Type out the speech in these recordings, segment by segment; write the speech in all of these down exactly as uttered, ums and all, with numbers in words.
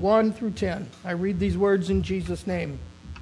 one through ten. I read these words in Jesus' name.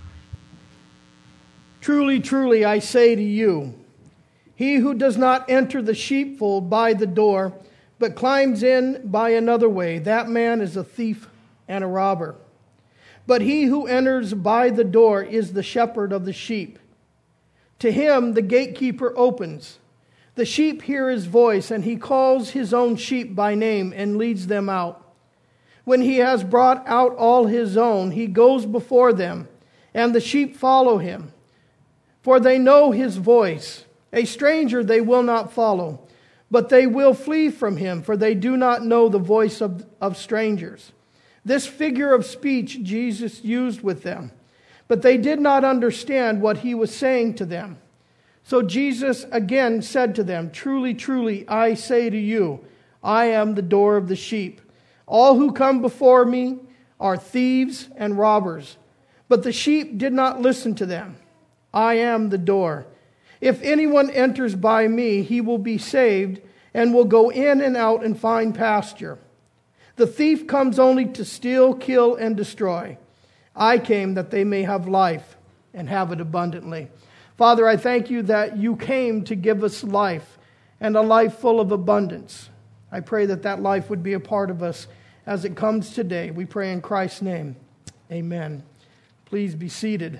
Truly, truly, I say to you, he who does not enter the sheepfold by the door, but climbs in by another way, that man is a thief and a robber. But he who enters by the door is the shepherd of the sheep. To him the gatekeeper opens. The sheep hear his voice, and he calls his own sheep by name and leads them out. When he has brought out all his own, he goes before them, and the sheep follow him. For they know his voice. A stranger they will not follow, but they will flee from him, for they do not know the voice of, of strangers. This figure of speech Jesus used with them, but they did not understand what he was saying to them. So Jesus again said to them, Truly, truly, I say to you, I am the door of the sheep. All who come before me are thieves and robbers, but the sheep did not listen to them. I am the door. If anyone enters by me, he will be saved and will go in and out and find pasture. The thief comes only to steal, kill, and destroy. I came that they may have life and have it abundantly. Father, I thank you that you came to give us life and a life full of abundance. I pray that that life would be a part of us as it comes today. We pray in Christ's name. Amen. Please be seated.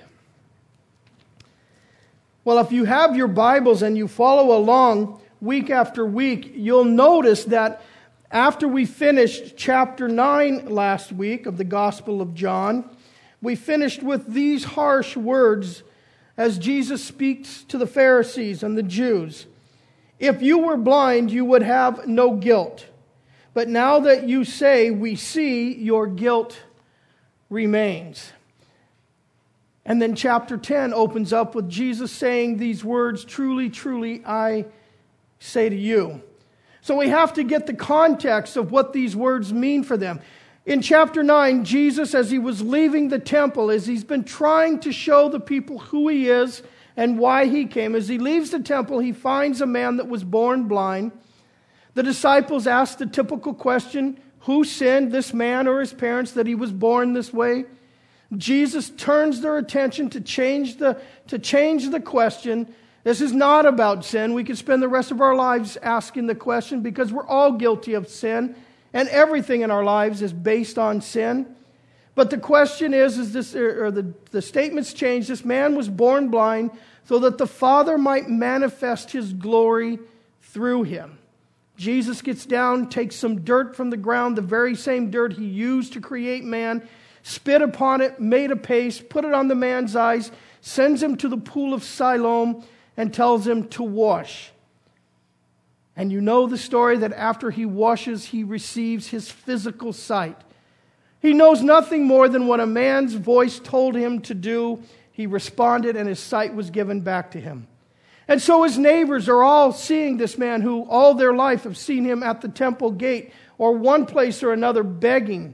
Well, if you have your Bibles and you follow along week after week, you'll notice that after we finished chapter nine last week of the Gospel of John, we finished with these harsh words as Jesus speaks to the Pharisees and the Jews. If you were blind, you would have no guilt. But now that you say, we see, your guilt remains. And then chapter ten opens up with Jesus saying these words, Truly, truly, I say to you. So we have to get the context of what these words mean for them. In chapter nine, Jesus, as he was leaving the temple, as he's been trying to show the people who he is and why he came, as he leaves the temple, he finds a man that was born blind. The disciples ask the typical question, who sinned, this man or his parents, that he was born this way? Jesus turns their attention to change the, to change the question. This is not about sin. We could spend the rest of our lives asking the question because we're all guilty of sin and everything in our lives is based on sin. But the question is, is this, or the, the statement's changed. This man was born blind so that the Father might manifest his glory through him. Jesus gets down, takes some dirt from the ground, the very same dirt he used to create man, spit upon it, made a paste, put it on the man's eyes, sends him to the pool of Siloam, and tells him to wash. And you know the story that after he washes, he receives his physical sight. He knows nothing more than what a man's voice told him to do. He responded, and his sight was given back to him. And so his neighbors are all seeing this man who all their life have seen him at the temple gate or one place or another begging.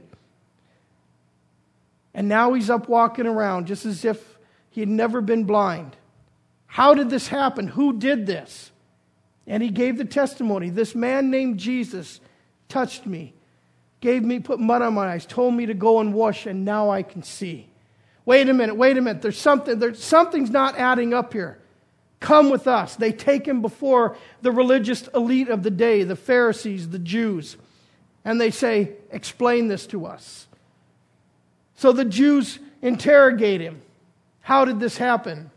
And now he's up walking around just as if he had never been blind. How did this happen? Who did this? And he gave the testimony. This man named Jesus touched me, gave me, put mud on my eyes, told me to go and wash, and now I can see. Wait a minute, wait a minute. There's something, there's, something's not adding up here. Come with us. They take him before the religious elite of the day, the Pharisees, the Jews. And they say, explain this to us. So the Jews interrogate him. How did this happen?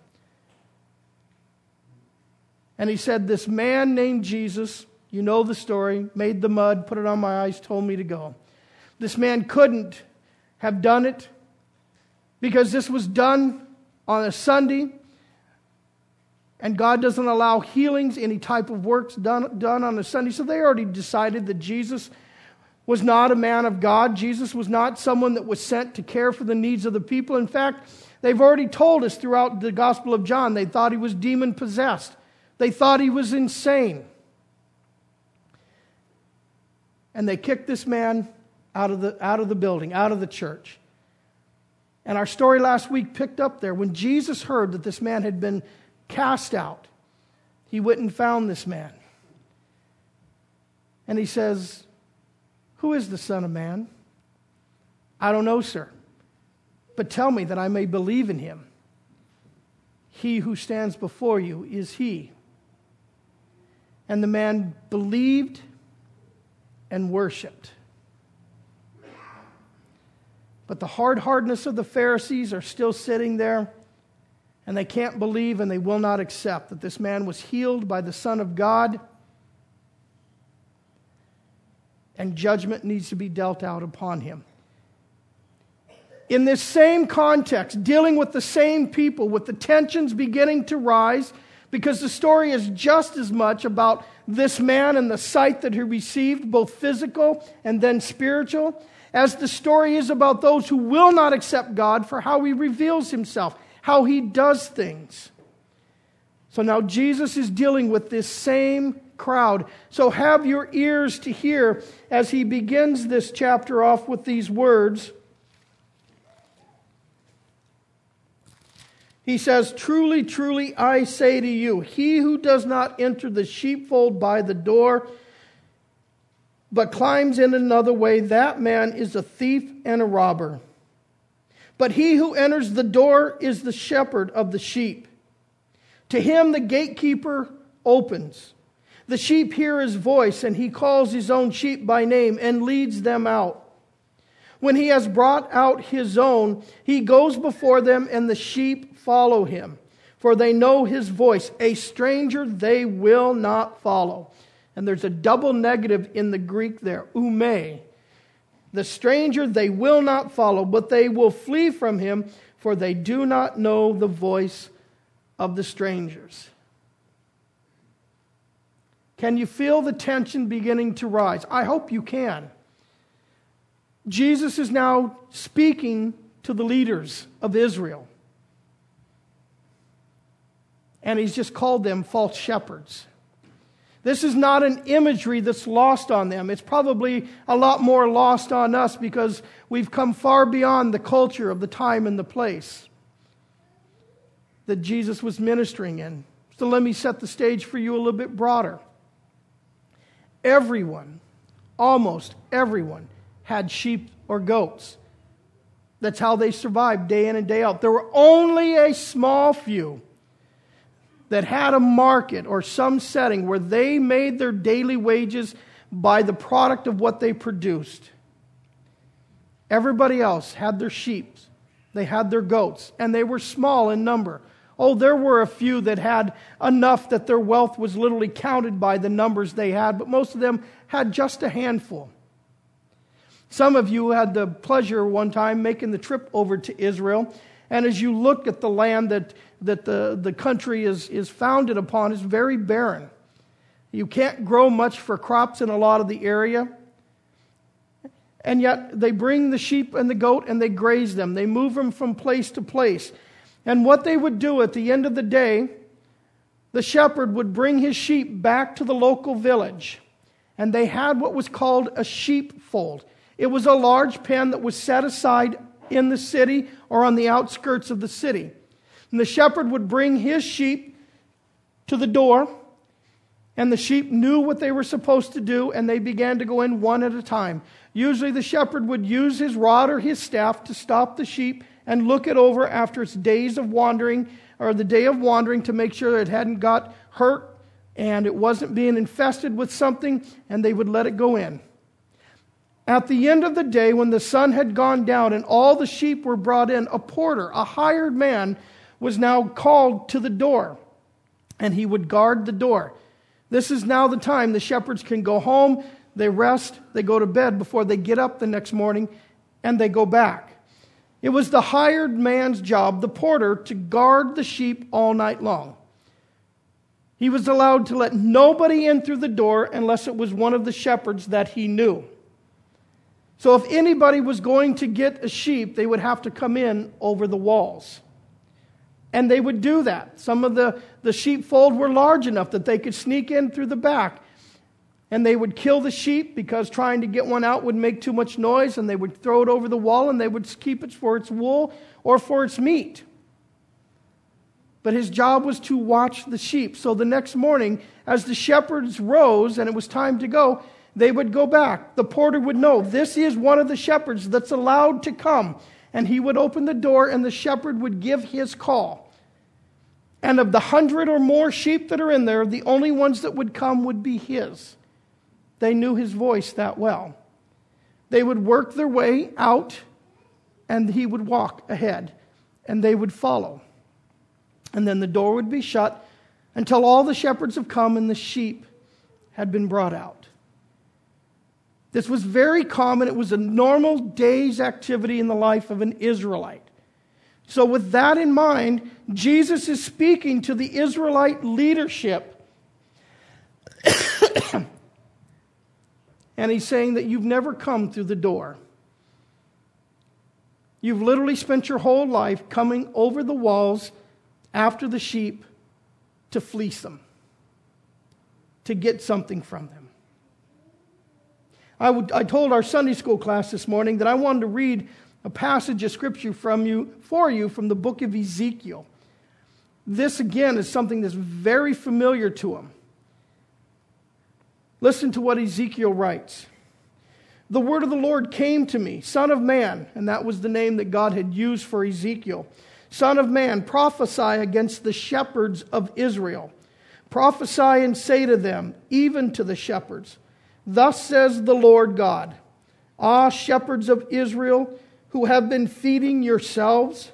And he said, this man named Jesus, you know the story, made the mud, put it on my eyes, told me to go. This man couldn't have done it because this was done on a Sunday. And God doesn't allow healings, any type of works done, done on a Sunday. So they already decided that Jesus was not a man of God. Jesus was not someone that was sent to care for the needs of the people. In fact, they've already told us throughout the Gospel of John, they thought he was demon-possessed. They thought he was insane. And they kicked this man out of the, out of the building, out of the church. And our story last week picked up there. When Jesus heard that this man had been cast out, he went and found this man. And he says, who is the Son of Man? I don't know, sir. But tell me that I may believe in him. He who stands before you is he. And the man believed and worshiped. But the hard hardness of the Pharisees are still sitting there, and they can't believe and they will not accept that this man was healed by the Son of God, and judgment needs to be dealt out upon him. In this same context, dealing with the same people, with the tensions beginning to rise, because the story is just as much about this man and the sight that he received, both physical and then spiritual, as the story is about those who will not accept God for how he reveals himself, how he does things. So now Jesus is dealing with this same crowd. So have your ears to hear as he begins this chapter off with these words. He says, "Truly, truly, I say to you, he who does not enter the sheepfold by the door, but climbs in another way, that man is a thief and a robber. But he who enters the door is the shepherd of the sheep. To him the gatekeeper opens. The sheep hear his voice, and he calls his own sheep by name and leads them out. When he has brought out his own, he goes before them, and the sheep follow him, for they know his voice. A stranger they will not follow." And there's a double negative in the Greek there, ume. The stranger they will not follow, but they will flee from him, for they do not know the voice of the strangers. Can you feel the tension beginning to rise? I hope you can. Jesus is now speaking to the leaders of Israel. And he's just called them false shepherds. This is not an imagery that's lost on them. It's probably a lot more lost on us because we've come far beyond the culture of the time and the place that Jesus was ministering in. So let me set the stage for you a little bit broader. Everyone, almost everyone, had sheep or goats. That's how they survived day in and day out. There were only a small few that had a market or some setting where they made their daily wages by the product of what they produced. Everybody else had their sheep, they had their goats, and they were small in number. Oh, there were a few that had enough that their wealth was literally counted by the numbers they had, but most of them had just a handful. Some of you had the pleasure one time making the trip over to Israel, and as you look at the land that, that the, the country is, is founded upon, it's very barren. You can't grow much for crops in a lot of the area. And yet they bring the sheep and the goat and they graze them. They move them from place to place. And what they would do at the end of the day, the shepherd would bring his sheep back to the local village. And they had what was called a sheepfold. It was a large pen that was set aside in the city or on the outskirts of the city. And the shepherd would bring his sheep to the door, and the sheep knew what they were supposed to do, and they began to go in one at a time. Usually the shepherd would use his rod or his staff to stop the sheep and look it over after its days of wandering, or the day of wandering, to make sure it hadn't got hurt and it wasn't being infested with something, and they would let it go in. At the end of the day, when the sun had gone down and all the sheep were brought in, a porter, a hired man, was now called to the door, and he would guard the door. This is now the time the shepherds can go home, they rest, they go to bed before they get up the next morning, and they go back. It was the hired man's job, the porter, to guard the sheep all night long. He was allowed to let nobody in through the door unless it was one of the shepherds that he knew. So if anybody was going to get a sheep, they would have to come in over the walls. And they would do that. Some of the, the sheepfold were large enough that they could sneak in through the back. And they would kill the sheep because trying to get one out would make too much noise, and they would throw it over the wall, and they would keep it for its wool or for its meat. But his job was to watch the sheep. So the next morning, as the shepherds rose and it was time to go, They would go back. The porter would know this is one of the shepherds that's allowed to come. And he would open the door and the shepherd would give his call. And of the hundred or more sheep that are in there, the only ones that would come would be his. They knew his voice that well. They would work their way out and he would walk ahead and they would follow. And then the door would be shut until all the shepherds have come and the sheep had been brought out. This was very common. It was a normal day's activity in the life of an Israelite. So with that in mind, Jesus is speaking to the Israelite leadership. And he's saying that you've never come through the door. You've literally spent your whole life coming over the walls after the sheep to fleece them, to get something from them. I, would, I told our Sunday school class this morning that I wanted to read a passage of Scripture from you, for you from the book of Ezekiel. This, again, is something that's very familiar to him. Listen to what Ezekiel writes. The word of the Lord came to me, Son of man, and that was the name that God had used for Ezekiel. Son of man, prophesy against the shepherds of Israel. Prophesy and say to them, even to the shepherds, thus says the Lord God, ah, shepherds of Israel, who have been feeding yourselves.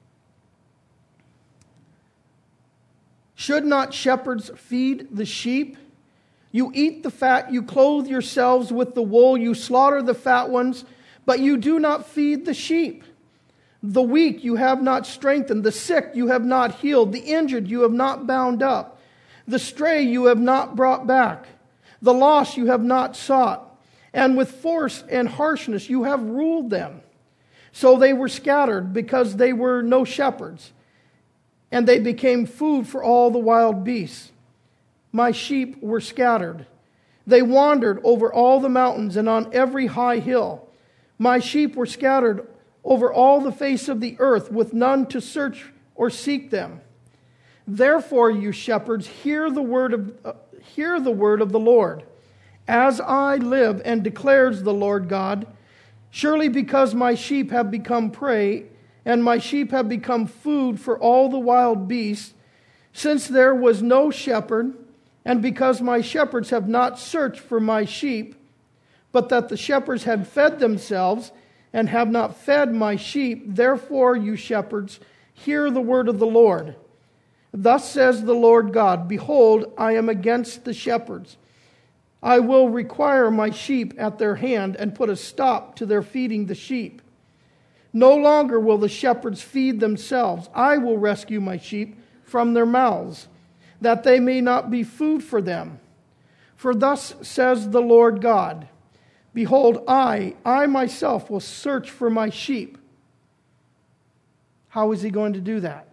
Should not shepherds feed the sheep? You eat the fat, you clothe yourselves with the wool, you slaughter the fat ones, but you do not feed the sheep. The weak you have not strengthened, the sick you have not healed, the injured you have not bound up, the stray you have not brought back, the lost you have not sought, and with force and harshness you have ruled them. So they were scattered because they were no shepherds, and they became food for all the wild beasts. My sheep were scattered. They wandered over all the mountains and on every high hill. My sheep were scattered over all the face of the earth, with none to search or seek them. Therefore, you shepherds, hear the word of uh, hear the word of the Lord. As I live, and declares the Lord God, surely because my sheep have become prey, and my sheep have become food for all the wild beasts, since there was no shepherd, and because my shepherds have not searched for my sheep, but that the shepherds had fed themselves, and have not fed my sheep, therefore, you shepherds, hear the word of the Lord. Thus says the Lord God, behold, I am against the shepherds. I will require my sheep at their hand and put a stop to their feeding the sheep. No longer will the shepherds feed themselves. I will rescue my sheep from their mouths, that they may not be food for them. For thus says the Lord God, behold, I, I myself will search for my sheep. How is he going to do that?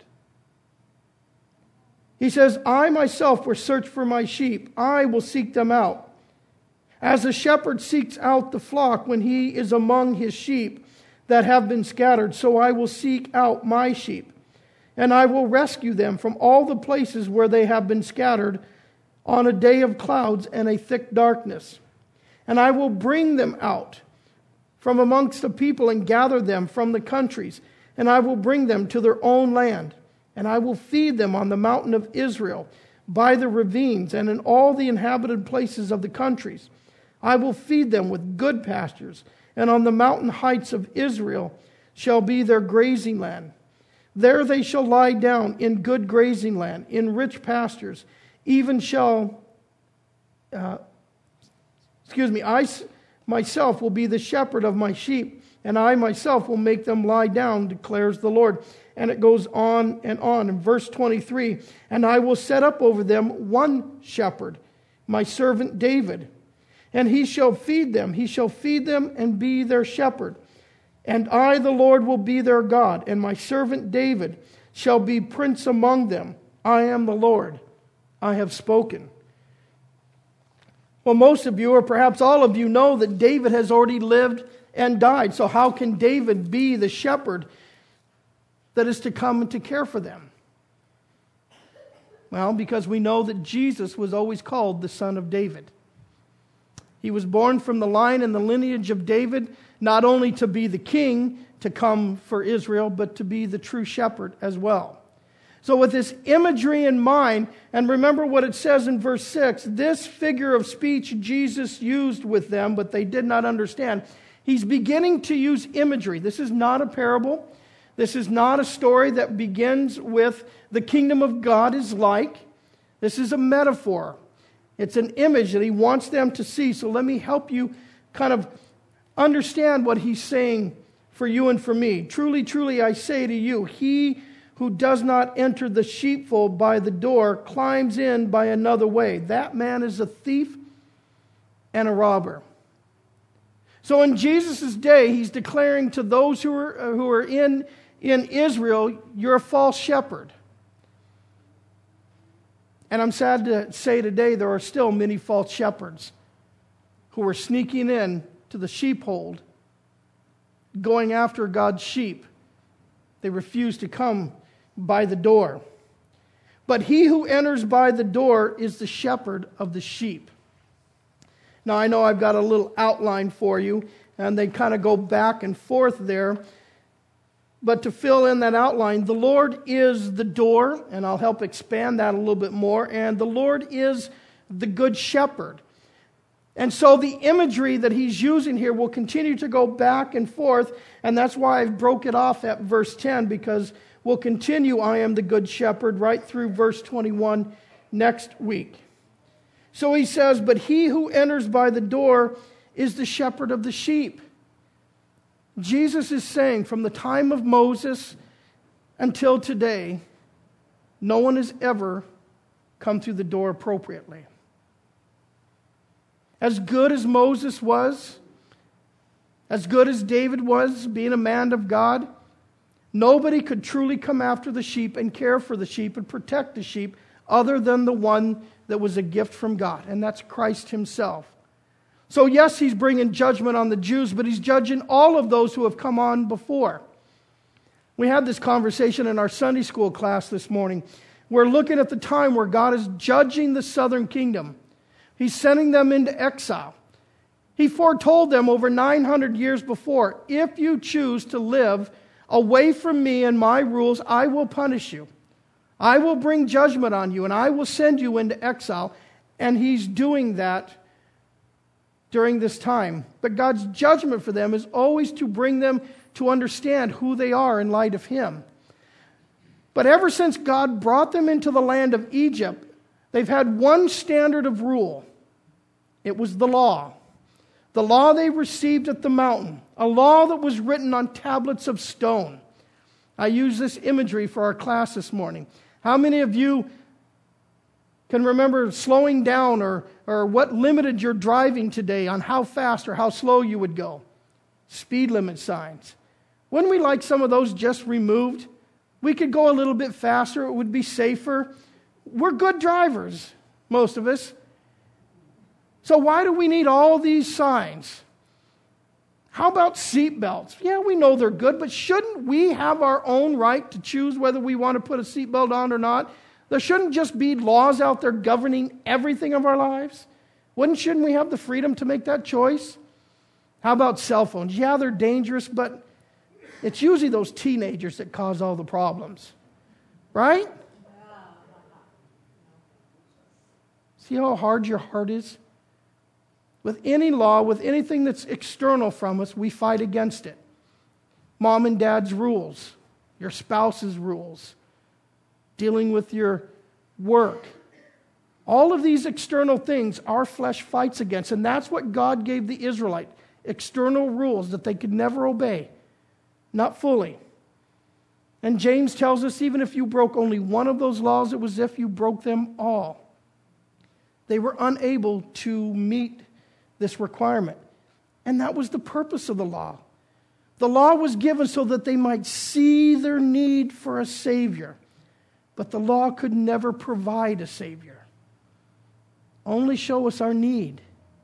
He says, I myself will search for my sheep. I will seek them out. As a shepherd seeks out the flock when he is among his sheep that have been scattered, so I will seek out my sheep. And I will rescue them from all the places where they have been scattered on a day of clouds and a thick darkness. And I will bring them out from amongst the people and gather them from the countries. And I will bring them to their own land. And I will feed them on the mountain of Israel, by the ravines, and in all the inhabited places of the countries. I will feed them with good pastures, and on the mountain heights of Israel shall be their grazing land. There they shall lie down in good grazing land, in rich pastures, even shall, uh, excuse me, I myself will be the shepherd of my sheep, and I myself will make them lie down, declares the Lord. And it goes on and on. In verse twenty-three, and I will set up over them one shepherd, my servant David, and he shall feed them. He shall feed them and be their shepherd. And I, the Lord, will be their God, and my servant David shall be prince among them. I am the Lord. I have spoken. Well, most of you, or perhaps all of you, know that David has already lived and died. So how can David be the shepherd that is to come and to care for them? Well, because we know that Jesus was always called the Son of David. He was born from the line and the lineage of David, not only to be the king, to come for Israel, but to be the true shepherd as well. So with this imagery in mind, and remember what it says in verse six, this figure of speech Jesus used with them, but they did not understand. He's beginning to use imagery. This is not a parable. This is not a story that begins with the kingdom of God is like. This is a metaphor. It's an image that he wants them to see. So let me help you kind of understand what he's saying for you and for me. Truly, truly, I say to you, he who does not enter the sheepfold by the door climbs in by another way. That man is a thief and a robber. So in Jesus' day, he's declaring to those who are, who are in, in Israel, you're a false shepherd. And I'm sad to say today there are still many false shepherds who are sneaking in to the sheepfold, going after God's sheep. They refuse to come by the door. But he who enters by the door is the shepherd of the sheep. Now I know I've got a little outline for you, and they kind of go back and forth there. But to fill in that outline, the Lord is the door, and I'll help expand that a little bit more. And the Lord is the good shepherd. And so the imagery that he's using here will continue to go back and forth, and that's why I broke it off at verse ten, because we'll continue, I am the good shepherd, right through verse twenty-one next week. So he says, but he who enters by the door is the shepherd of the sheep. Jesus is saying from the time of Moses until today, no one has ever come through the door appropriately. As good as Moses was, as good as David was, being a man of God, nobody could truly come after the sheep and care for the sheep and protect the sheep other than the one that was a gift from God, and that's Christ himself. So yes, he's bringing judgment on the Jews, but he's judging all of those who have come on before. We had this conversation in our Sunday school class this morning. We're looking at the time where God is judging the southern kingdom. He's sending them into exile. He foretold them over nine hundred years before, if you choose to live away from me and my rules, I will punish you. I will bring judgment on you, and I will send you into exile. And he's doing that during this time. But God's judgment for them is always to bring them to understand who they are in light of him. But ever since God brought them into the land of Egypt, they've had one standard of rule. It was the law. The law they received at the mountain. A law that was written on tablets of stone. I use this imagery for our class this morning. How many of you can remember slowing down or, or what limited your driving today on how fast or how slow you would go? Speed limit signs. Wouldn't we like some of those just removed? We could go a little bit faster. It would be safer. We're good drivers, most of us. So why do we need all these signs? How about seat belts? Yeah, we know they're good, but shouldn't we have our own right to choose whether we want to put a seat belt on or not? There shouldn't just be laws out there governing everything of our lives. Wouldn't, shouldn't we have the freedom to make that choice? How about cell phones? Yeah, they're dangerous, but it's usually those teenagers that cause all the problems. Right? See how hard your heart is? With any law, with anything that's external from us, we fight against it. Mom and dad's rules, your spouse's rules, dealing with your work. All of these external things our flesh fights against, and that's what God gave the Israelite, external rules that they could never obey, not fully. And James tells us even if you broke only one of those laws, it was as if you broke them all. They were unable to meet this requirement. And that was the purpose of the law. The law was given so that they might see their need for a Savior. But the law could never provide a Savior. Only show us our need.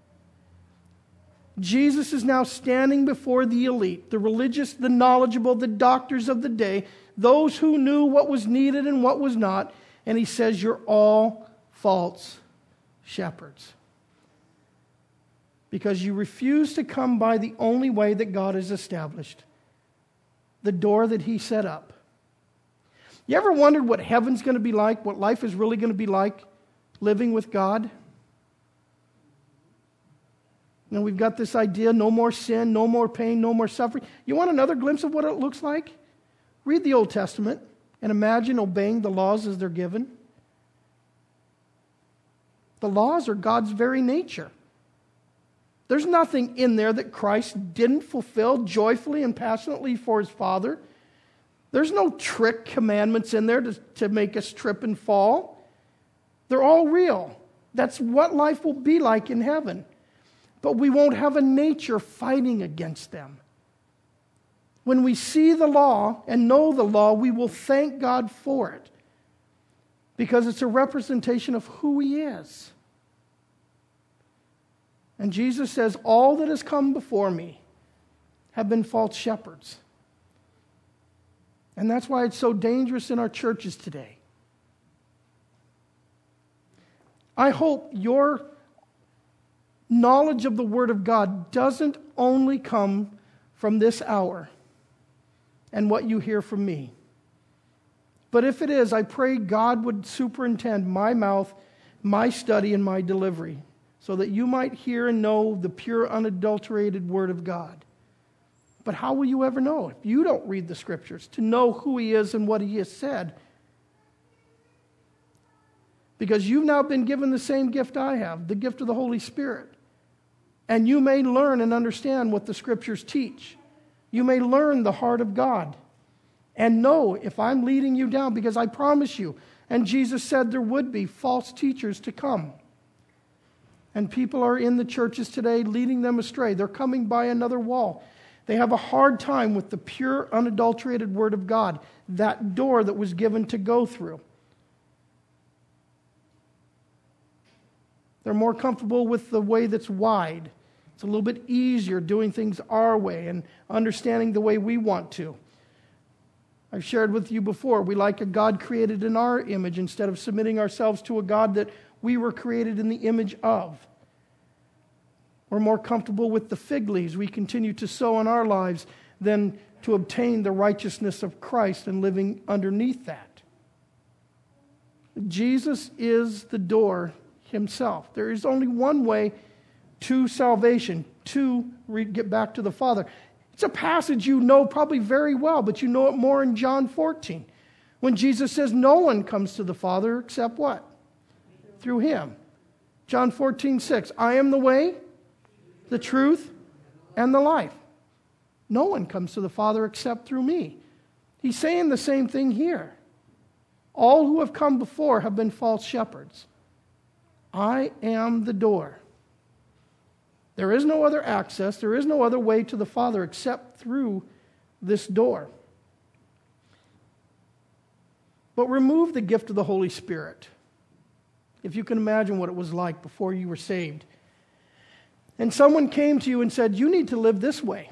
Jesus is now standing before the elite, the religious, the knowledgeable, the doctors of the day, those who knew what was needed and what was not. And he says, you're all false shepherds. because you refuse to come by the only way that God has established, the door that He set up. You ever wondered what heaven's going to be like, what life is really going to be like living with God? You know, we've got this idea, no more sin, no more pain, no more suffering. You want another glimpse of what it looks like? Read the Old Testament and imagine obeying the laws as they're given. The laws are God's very nature. There's nothing in there that Christ didn't fulfill joyfully and passionately for His Father. There's no trick commandments in there to, to make us trip and fall. They're all real. That's what life will be like in heaven. But we won't have a nature fighting against them. When we see the law and know the law, we will thank God for it, because it's a representation of who He is. And Jesus says, all that has come before me have been false shepherds. And that's why it's so dangerous in our churches today. I hope your knowledge of the Word of God doesn't only come from this hour and what you hear from me. But if it is, I pray God would superintend my mouth, my study, and my delivery, so that you might hear and know the pure, unadulterated Word of God. But how will you ever know if you don't read the Scriptures to know who He is and what He has said? Because you've now been given the same gift I have, the gift of the Holy Spirit. And you may learn and understand what the Scriptures teach. You may learn the heart of God and know if I'm leading you down, because I promise you, and Jesus said there would be false teachers to come. And people are in the churches today leading them astray. They're coming by another wall. They have a hard time with the pure, unadulterated Word of God, that door that was given to go through. They're more comfortable with the way that's wide. It's a little bit easier doing things our way and understanding the way we want to. I've shared with you before, we like a God created in our image instead of submitting ourselves to a God that we were created in the image of. We're more comfortable with the fig leaves we continue to sow in our lives than to obtain the righteousness of Christ and living underneath that. Jesus is the door Himself. There is only one way to salvation, to re- get back to the Father. It's a passage you know probably very well, but you know it more in John fourteen, when Jesus says no one comes to the Father except what? Through Him. John fourteen six, I am the way, the truth, and the life. No one comes to the Father except through me. He's saying the same thing here. All who have come before have been false shepherds. I am the door. There is no other access, there is no other way to the Father except through this door. But remove the gift of the Holy Spirit. If you can imagine what it was like before you were saved. And someone came to you and said, you need to live this way.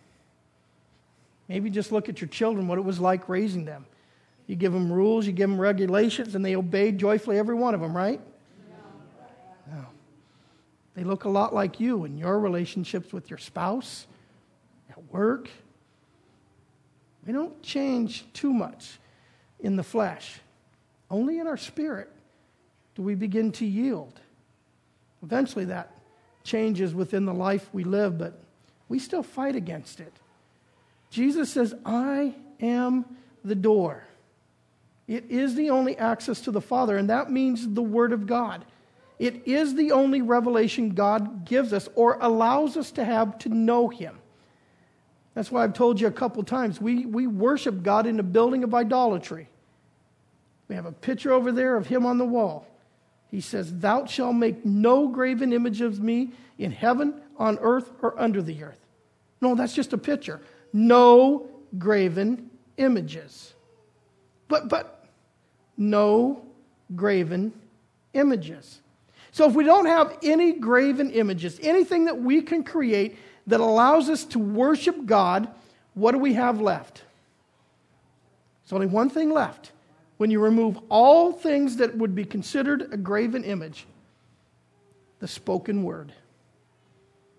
Maybe just look at your children, what it was like raising them. You give them rules, you give them regulations, and they obeyed joyfully every one of them, right? No. No. They look a lot like you in your relationships with your spouse, at work. We don't change too much in the flesh. Only in our spirit do we begin to yield. Eventually that changes within the life we live, but we still fight against it. Jesus says, I am the door. It is the only access to the Father, and that means the Word of God. It is the only revelation God gives us or allows us to have to know Him. That's why I've told you a couple times, we, we worship God in a building of idolatry. We have a picture over there of Him on the wall. He says, thou shalt make no graven image of me in heaven, on earth, or under the earth. No, that's just a picture. No graven images. But, but, no graven images. So if we don't have any graven images, anything that we can create that allows us to worship God, what do we have left? There's only one thing left. When you remove all things that would be considered a graven image, the spoken word.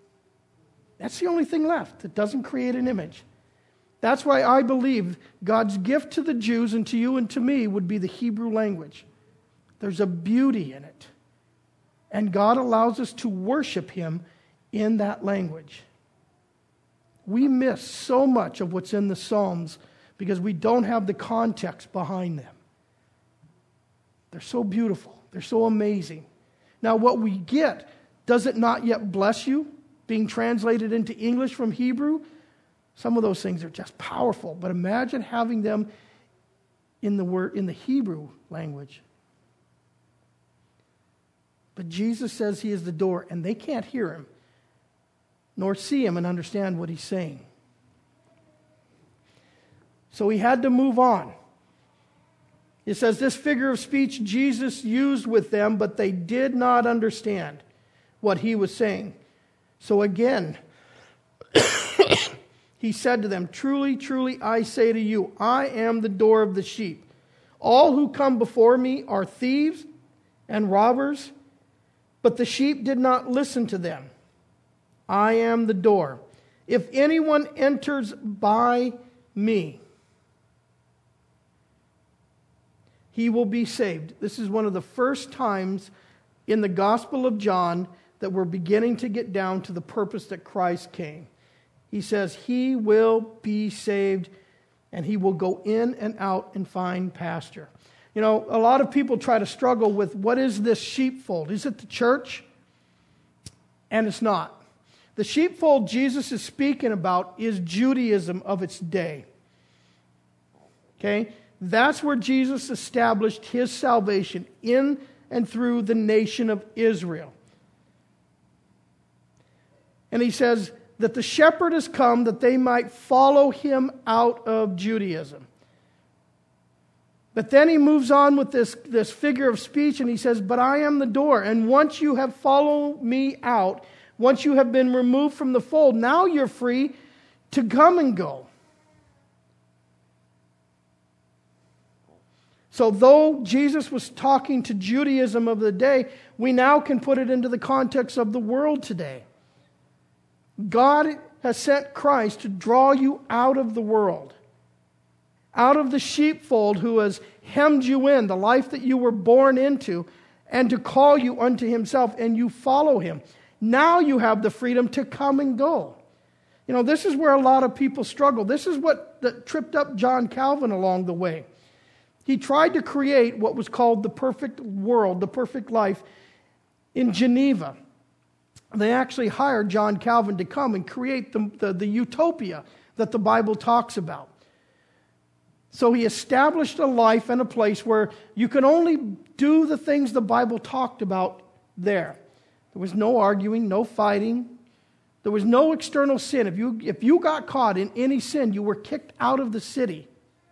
That's the only thing left that doesn't create an image. That's why I believe God's gift to the Jews and to you and to me would be the Hebrew language. There's a beauty in it. And God allows us to worship Him in that language. We miss so much of what's in the Psalms because we don't have the context behind them. They're so beautiful. They're so amazing. Now, what we get, does it not yet bless you? Being translated into English from Hebrew? Some of those things are just powerful. But imagine having them in the word in the Hebrew language. But Jesus says He is the door, and they can't hear Him, nor see Him and understand what He's saying. So He had to move on. It says, this figure of speech Jesus used with them, but they did not understand what He was saying. So again, He said to them, truly, truly, I say to you, I am the door of the sheep. All who come before me are thieves and robbers, but the sheep did not listen to them. I am the door. If anyone enters by me, he will be saved. This is one of the first times in the Gospel of John that we're beginning to get down to the purpose that Christ came. He says he will be saved and he will go in and out and find pasture. You know, a lot of people try to struggle with what is this sheepfold? Is it the church? And it's not. The sheepfold Jesus is speaking about is Judaism of its day. Okay? That's where Jesus established His salvation in and through the nation of Israel. And He says that the shepherd has come that they might follow Him out of Judaism. But then He moves on with this, this figure of speech and He says, but I am the door. And once you have followed me out, once you have been removed from the fold, now you're free to come and go. So though Jesus was talking to Judaism of the day, we now can put it into the context of the world today. God has sent Christ to draw you out of the world, out of the sheepfold who has hemmed you in, the life that you were born into, and to call you unto Himself, and you follow Him. Now you have the freedom to come and go. You know, this is where a lot of people struggle. This is what that tripped up John Calvin along the way. He tried to create what was called the perfect world, the perfect life, in Geneva. They actually hired John Calvin to come and create the, the, the utopia that the Bible talks about. So he established a life and a place where you can only do the things the Bible talked about there. There was no arguing, no fighting. There was no external sin. If you, if you got caught in any sin, you were kicked out of the city.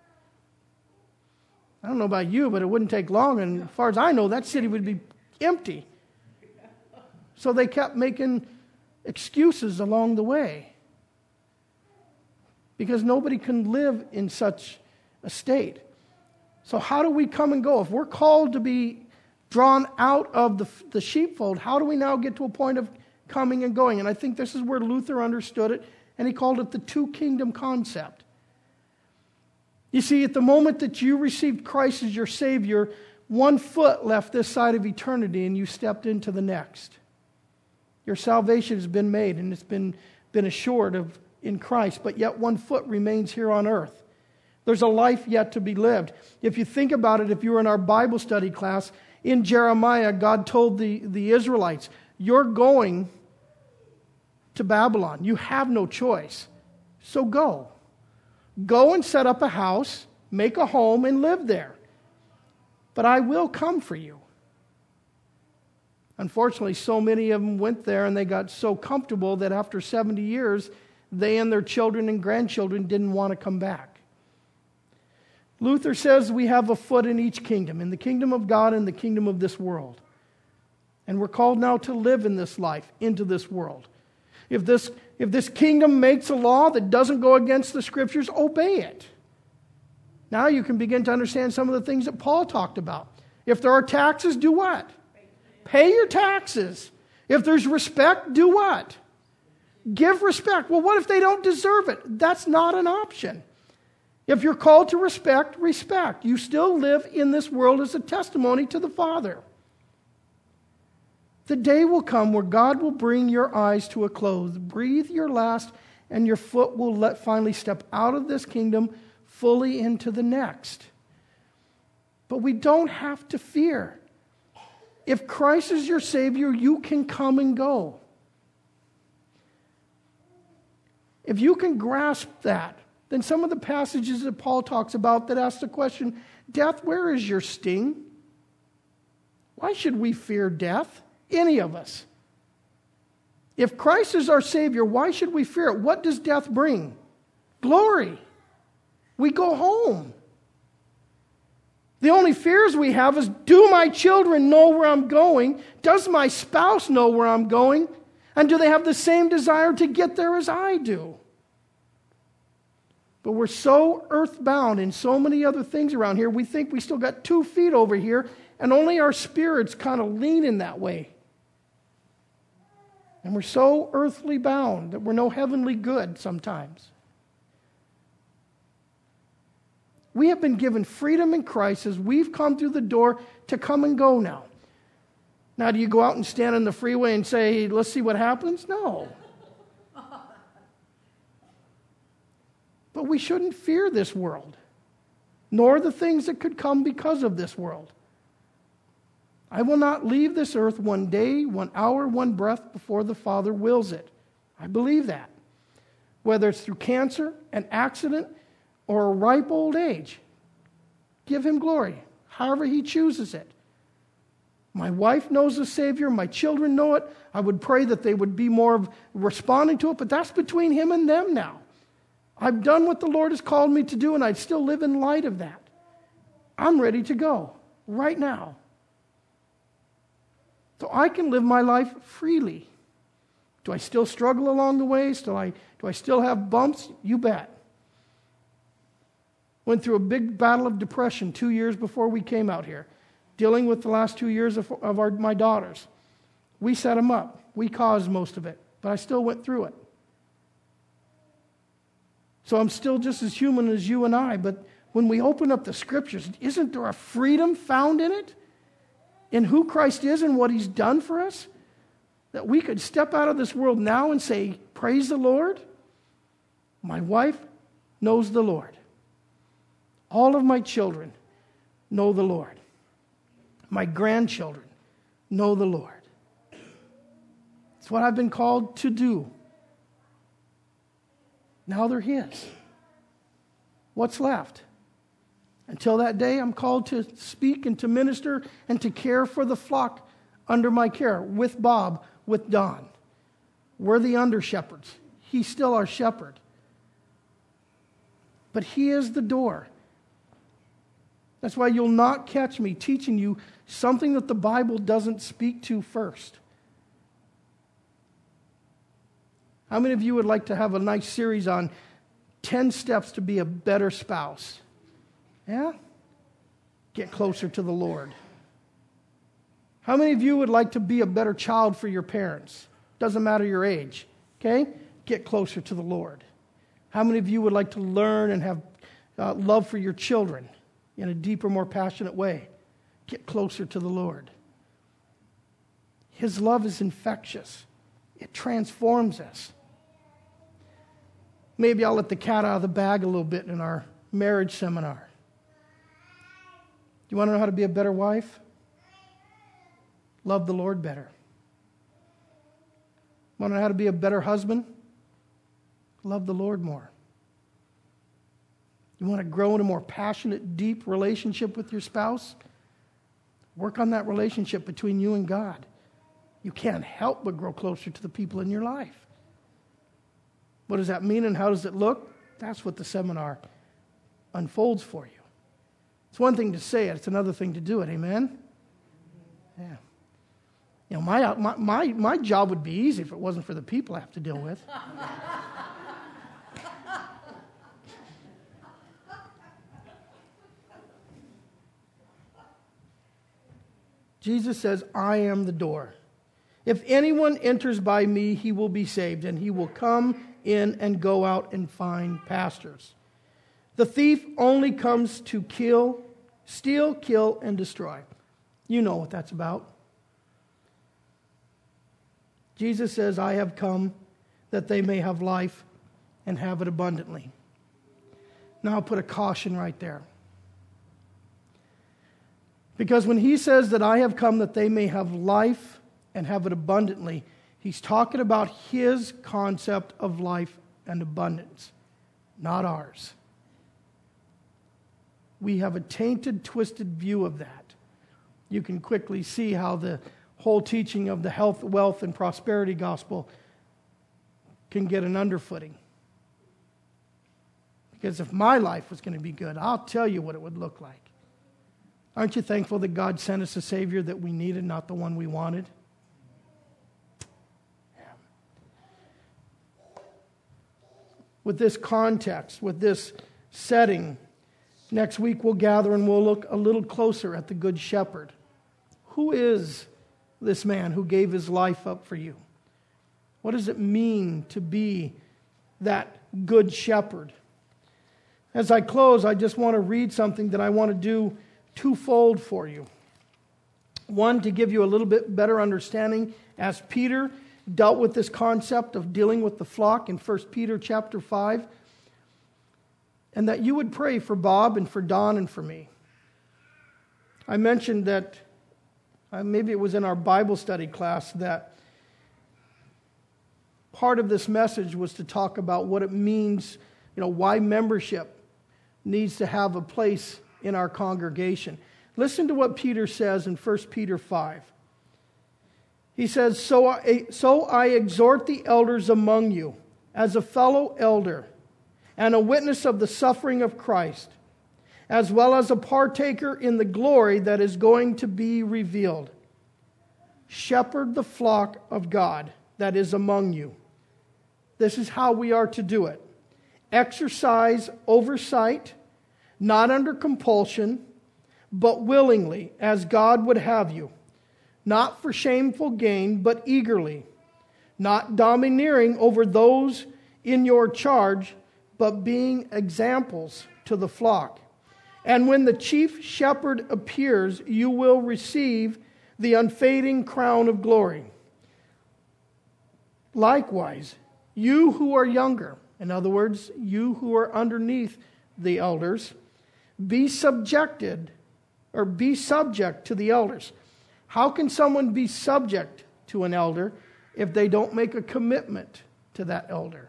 I don't know about you, but it wouldn't take long. And as far as I know, that city would be empty. So they kept making excuses along the way. Because nobody can live in such a state. So how do we come and go? If we're called to be drawn out of the, the sheepfold, how do we now get to a point of coming and going? And I think this is where Luther understood it, and he called it the two-kingdom concept. You see, at the moment that you received Christ as your Savior, one foot left this side of eternity and you stepped into the next. Your salvation has been made and it's been, been assured of in Christ, but yet one foot remains here on earth. There's a life yet to be lived. If you think about it, if you were in our Bible study class, in Jeremiah, God told the, the Israelites, you're going to Babylon. You have no choice. So go. Go and set up a house, make a home, and live there. But I will come for you. Unfortunately, so many of them went there and they got so comfortable that after seventy years, they and their children and grandchildren didn't want to come back. Luther says we have a foot in each kingdom, in the kingdom of God and the kingdom of this world. And we're called now to live in this life, into this world. If this, if this kingdom makes a law that doesn't go against the Scriptures, obey it. Now you can begin to understand some of the things that Paul talked about. If there are taxes, do what? Pay your taxes. If there's respect, do what? Give respect. Well, what if they don't deserve it? That's not an option. If you're called to respect, respect. You still live in this world as a testimony to the Father. The day will come where God will bring your eyes to a close, breathe your last, and your foot will let finally step out of this kingdom fully into the next. But we don't have to fear. If Christ is your Savior, you can come and go. If you can grasp that, then some of the passages that Paul talks about that ask the question, death, where is your sting? Why should we fear death? Any of us. If Christ is our Savior, why should we fear it? What does death bring? Glory. We go home. The only fears we have is, do my children know where I'm going? Does my spouse know where I'm going? And do they have the same desire to get there as I do? But we're so earthbound in so many other things around here, we think we still got two feet over here, and only our spirits kind of lean in that way. And we're so earthly bound that we're no heavenly good sometimes. We have been given freedom in Christ as we've come through the door to come and go now. Now, do you go out and stand on the freeway and say, let's see what happens? No. But we shouldn't fear this world, nor the things that could come because of this world. I will not leave this earth one day, one hour, one breath before the Father wills it. I believe that. Whether it's through cancer, an accident, or a ripe old age, give Him glory, however He chooses it. My wife knows the Savior. My children know it. I would pray that they would be more of responding to it, but that's between Him and them now. I've done what the Lord has called me to do, and I still live in light of that. I'm ready to go right now. So I can live my life freely. Do I still struggle along the way? Do I, do I still have bumps? You bet. Went through a big battle of depression two years before we came out here, dealing with the last two years of, of our, my daughters. We set them up. We caused most of it, but I still went through it. So I'm still just as human as you and I, but when we open up the Scriptures, isn't there a freedom found in it? In who Christ is and what He's done for us? That we could step out of this world now and say, praise the Lord. My wife knows the Lord. All of my children know the Lord. My grandchildren know the Lord. It's what I've been called to do. Now they're His. What's left? Until that day, I'm called to speak and to minister and to care for the flock under my care, with Bob, with Don. We're the under shepherds. He's still our shepherd. But He is the door. That's why you'll not catch me teaching you something that the Bible doesn't speak to first. How many of you would like to have a nice series on ten steps to be a better spouse? Yeah? Get closer to the Lord. How many of you would like to be a better child for your parents? Doesn't matter your age. Okay? Get closer to the Lord. How many of you would like to learn and have uh, love for your children in a deeper, more passionate way? Get closer to the Lord. His love is infectious. It transforms us. Maybe I'll let the cat out of the bag a little bit in our marriage seminar. Do you want to know how to be a better wife? Love the Lord better. Want to know how to be a better husband? Love the Lord more. You want to grow in a more passionate, deep relationship with your spouse? Work on that relationship between you and God. You can't help but grow closer to the people in your life. What does that mean and how does it look? That's what the seminar unfolds for you. It's one thing to say it, it's another thing to do it, amen? Yeah. You know, my, my, my, my job would be easy if it wasn't for the people I have to deal with. Jesus says, I am the door. If anyone enters by me, he will be saved, and he will come in and go out and find pastures. The thief only comes to kill, steal, kill, and destroy. You know what that's about. Jesus says, I have come that they may have life and have it abundantly. Now I'll put a caution right there. Because when he says that I have come that they may have life and have it abundantly, he's talking about his concept of life and abundance, not ours. We have a tainted, twisted view of that. You can quickly see how the whole teaching of the health, wealth, and prosperity gospel can get an underfooting. Because if my life was going to be good, I'll tell you what it would look like. Aren't you thankful that God sent us a Savior that we needed, not the one we wanted? Yeah. With this context, with this setting, next week we'll gather and we'll look a little closer at the Good Shepherd. Who is this man who gave his life up for you? What does it mean to be that Good Shepherd? As I close, I just want to read something that I want to do twofold for you. One, to give you a little bit better understanding as Peter dealt with this concept of dealing with the flock in First Peter chapter five. And that you would pray for Bob and for Don and for me. I mentioned that, uh, maybe it was in our Bible study class, that part of this message was to talk about what it means, you know, why membership needs to have a place in our congregation. Listen to what Peter says in First Peter five. He says, so I, so I exhort the elders among you, as a fellow elder, and a witness of the suffering of Christ, as well as a partaker in the glory that is going to be revealed. Shepherd the flock of God that is among you. This is how we are to do it. Exercise oversight, not under compulsion, but willingly, as God would have you. Not for shameful gain, but eagerly. Not domineering over those in your charge, but being examples to the flock. And when the chief shepherd appears, you will receive the unfading crown of glory. Likewise, you who are younger, in other words, you who are underneath the elders, be subjected, or be subject to the elders. How can someone be subject to an elder if they don't make a commitment to that elder?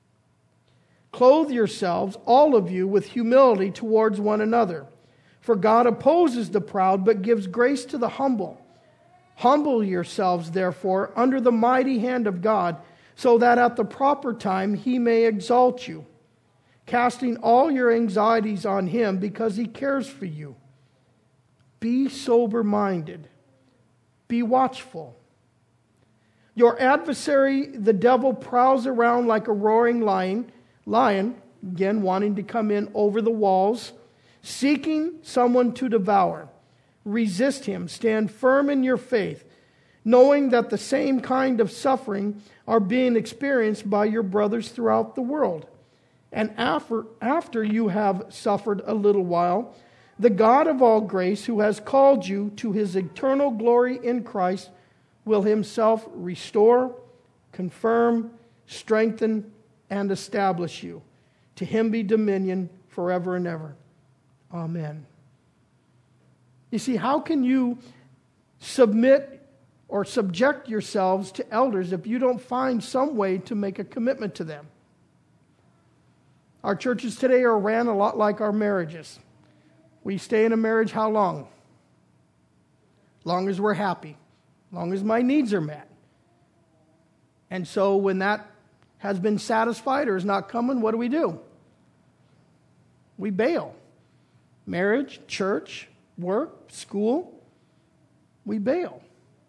Clothe yourselves, all of you, with humility towards one another. For God opposes the proud, but gives grace to the humble. Humble yourselves, therefore, under the mighty hand of God, so that at the proper time he may exalt you, casting all your anxieties on him because he cares for you. Be sober-minded. Be watchful. Your adversary, the devil, prowls around like a roaring lion, lion, again wanting to come in over the walls, seeking someone to devour. Resist him. Stand firm in your faith, knowing that the same kind of suffering are being experienced by your brothers throughout the world. And after, after you have suffered a little while, the God of all grace, who has called you to his eternal glory in Christ, will himself restore, confirm, strengthen, and establish you. To him be dominion forever and ever. Amen. You see, how can you submit or subject yourselves to elders if you don't find some way to make a commitment to them? Our churches today are ran a lot like our marriages. We stay in a marriage how long? Long as we're happy. Long as my needs are met. And so when that has been satisfied or is not coming, what do we do? We bail. Marriage, church, work, school, we bail.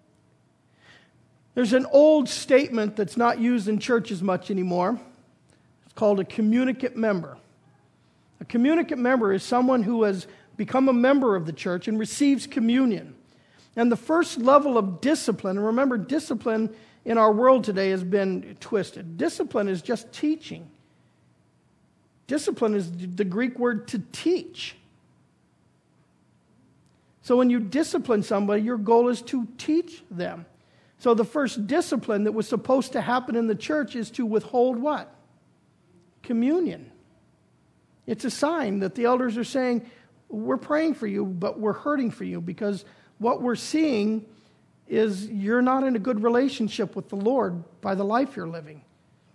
There's an old statement that's not used in churches much anymore. It's called a communicant member. A communicant member is someone who has become a member of the church and receives communion. And the first level of discipline, and remember, discipline in our world today has been twisted. Discipline is just teaching. Discipline is the Greek word to teach. So when you discipline somebody, your goal is to teach them. So the first discipline that was supposed to happen in the church is to withhold what? Communion. It's a sign that the elders are saying, we're praying for you, but we're hurting for you, because what we're seeing is you're not in a good relationship with the Lord by the life you're living.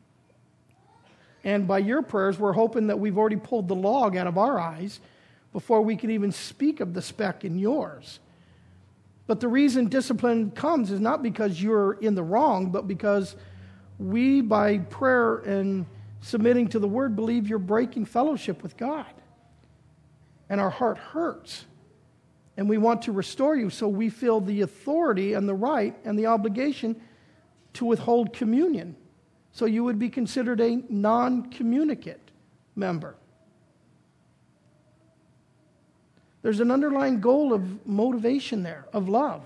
And by your prayers, we're hoping that we've already pulled the log out of our eyes before we can even speak of the speck in yours. But the reason discipline comes is not because you're in the wrong, but because we, by prayer and submitting to the Word, believe you're breaking fellowship with God. And our heart hurts. And we want to restore you, so we feel the authority and the right and the obligation to withhold communion. So you would be considered a non-communicant member. There's an underlying goal of motivation there, of love.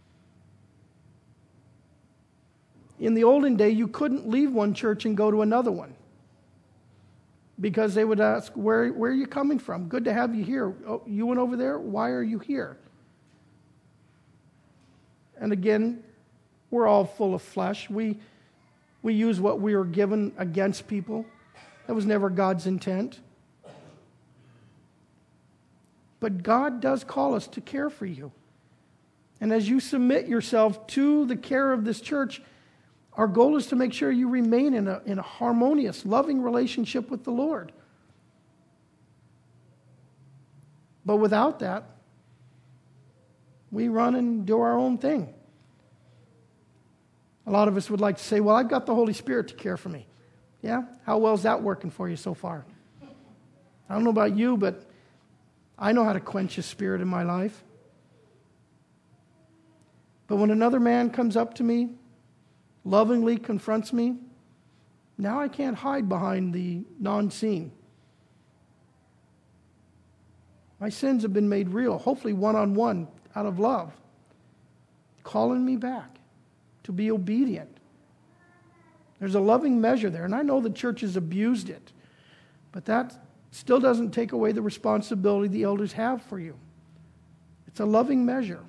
In the olden day, you couldn't leave one church and go to another one, because they would ask, where, where are you coming from? Good to have you here. Oh, you went over there? Why are you here? And again, we're all full of flesh. We, we use what we were given against people. That was never God's intent. But God does call us to care for you. And as you submit yourself to the care of this church, our goal is to make sure you remain in a, in a harmonious, loving relationship with the Lord. But without that, we run and do our own thing. A lot of us would like to say, well, I've got the Holy Spirit to care for me. Yeah? How well is that working for you so far? I don't know about you, but I know how to quench His Spirit in my life. But when another man comes up to me, lovingly confronts me, now I can't hide behind the non-seen. My sins have been made real, hopefully one-on-one, out of love, calling me back to be obedient. There's a loving measure there, and I know the church has abused it, but that still doesn't take away the responsibility the elders have for you. It's a loving measure.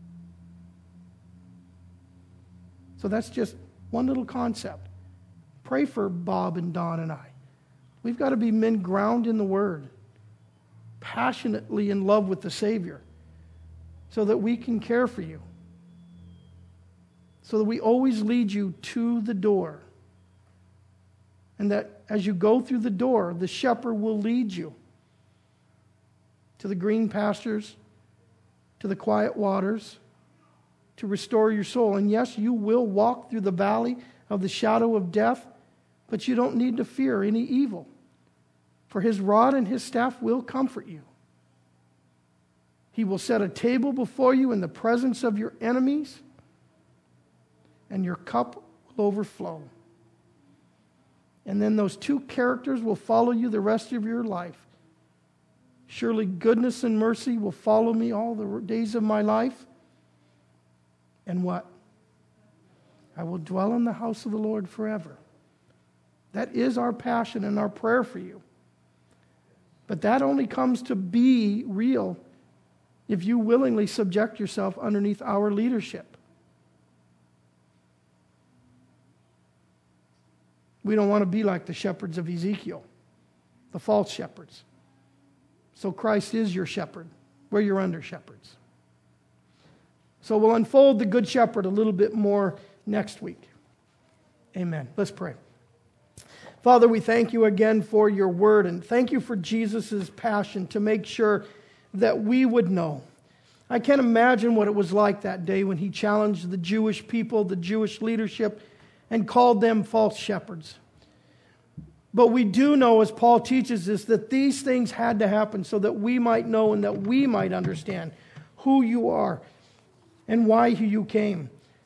So that's just one little concept. Pray for Bob and Don and I. We've got to be men grounded in the Word, passionately in love with the Savior, so that we can care for you, so that we always lead you to the door, and that as you go through the door, the shepherd will lead you to the green pastures, to the quiet waters, to restore your soul. And yes, you will walk through the valley of the shadow of death, but you don't need to fear any evil, for His rod and His staff will comfort you. He will set a table before you in the presence of your enemies, and your cup will overflow. And then those two characters will follow you the rest of your life. Surely goodness and mercy will follow me all the days of my life. And what? I will dwell in the house of the Lord forever. That is our passion and our prayer for you. But that only comes to be real if you willingly subject yourself underneath our leadership. We don't want to be like the shepherds of Ezekiel, the false shepherds. So Christ is your shepherd. We're your under shepherds. So we'll unfold the Good Shepherd a little bit more next week. Amen. Let's pray. Father, we thank you again for your word, and thank you for Jesus' passion to make sure that we would know. I can't imagine what it was like that day when he challenged the Jewish people, the Jewish leadership, and called them false shepherds. But we do know, as Paul teaches us, that these things had to happen so that we might know and that we might understand who you are and why you came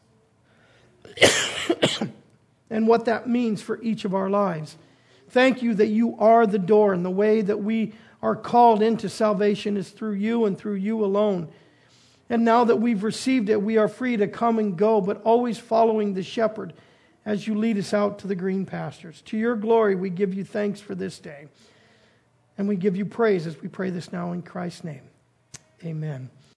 and what that means for each of our lives. Thank you that you are the door, and the way that we are called into salvation is through you and through you alone. And now that we've received it, we are free to come and go, but always following the shepherd as you lead us out to the green pastures. To your glory, we give you thanks for this day. And we give you praise as we pray this now in Christ's name. Amen.